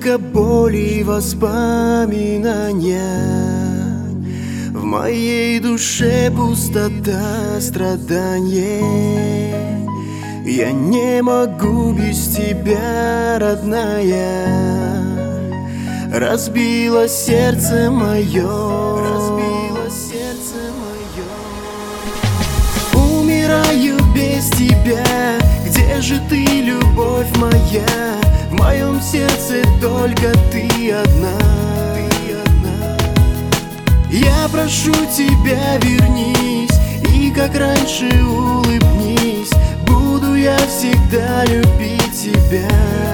только боль и воспоминания. В моей душе пустота, страдание. Я не могу без тебя, родная. Разбило сердце мое, разбило сердце мое. Умираю без тебя, где же ты, любовь моя? В моем сердце только ты одна. Я прошу тебя, вернись и как раньше улыбнись. Буду я всегда любить тебя.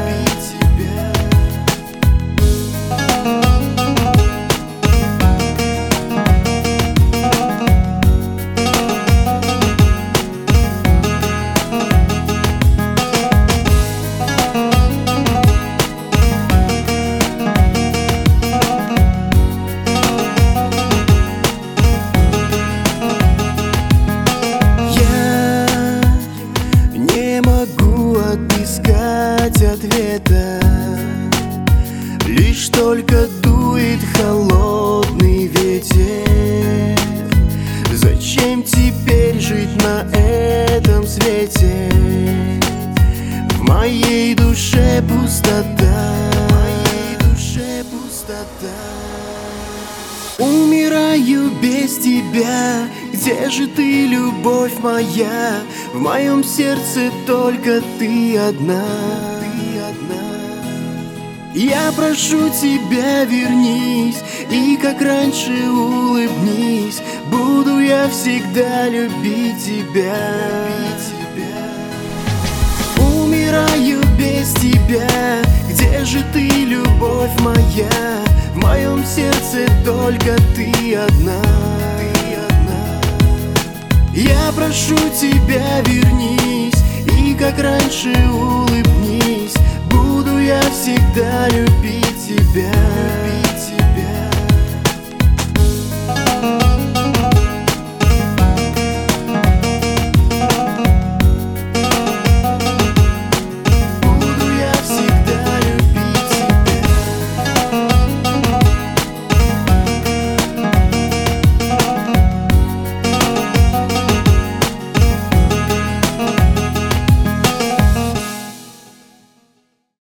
Отыскать ответа, лишь только дует холодный ветер. Зачем теперь жить на этом свете? В моей душе пустота, в моей душе пустота. Умираю без тебя, где же ты, любовь моя? В моем сердце только ты одна. Я прошу тебя, вернись и как раньше улыбнись. Буду я всегда любить тебя. Умираю без тебя, где же ты, любовь моя? В моем сердце только ты одна. Я прошу тебя, вернись и как раньше улыбнись. Буду я всегда любить тебя.